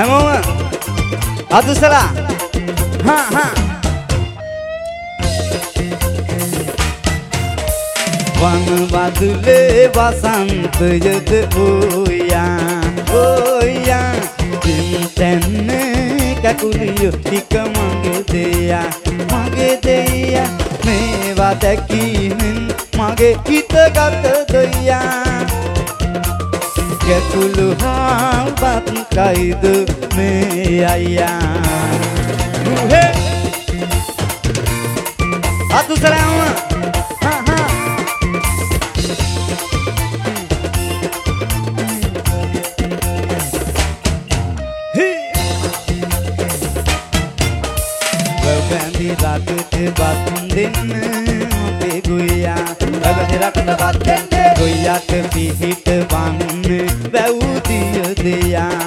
හැමෝම අදුසලා වන වදුලේ වසන්තයද ඕයා තැන්නේ කැකුලියෝ ටික මගේ දෙයා මේවා දැකීමෙන් මගේ හිත ගත දෙයා කැකුළු හාල්පත් කයිද මේ අයියා රුහේ අතුසලම රටට බත් දෙන්න අපේ ගොයියා රටට බත් දෙන්න ගොයියාට පිහිට වන්න වැව්දිය දෙයා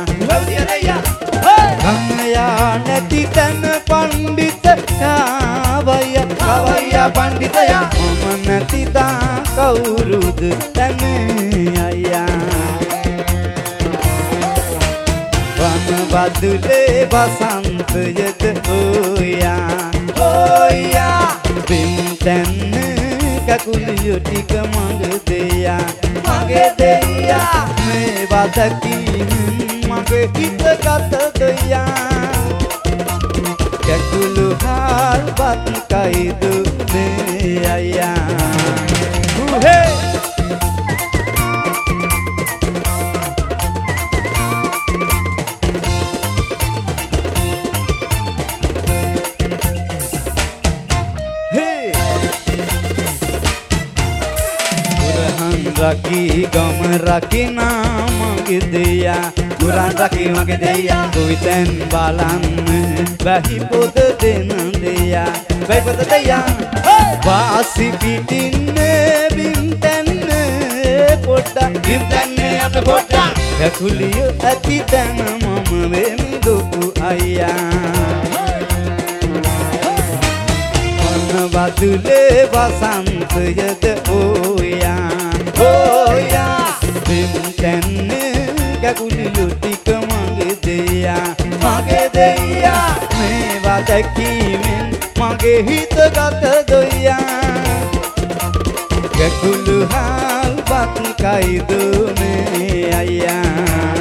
ගංගයා නැති තැන පණ්ඩිත කවයියා පණ්ඩිතයා මම නැති තා කවුරුද තැන අයියා වන වදුලේ වසන්තයද ඕයා බිම් තැන්න කැකුලියෝ ටික මගේ දෙයා මේවා දැකීමෙන් මගේ හිත ගත දෙයා කැකුළු හාල්පත් කයිද මේ අයියා රකී ගම රකිනා මගේ දෙයා ගුරන් රකී මගේ දෙයා කොයිතැන් බලන්න වැහි පොද දෙන දෙයා වැහි පොද දෙයා වාසි පිටින්නේ බිම් තැන්නේ අප පොඩ්ඩක් කැකුලියෝ ඇති තැන මම වෙමි දුකු අයියා වන වදුලේ වසන්තයද ඕයා බිම් තැන්නේ කැකුලියෝ ටික මගේ දෙයා මේවා දැකීමෙන් මගේ හිත ගත දෙයා කැකුළු හාල්පත් කයිද මේ අයියා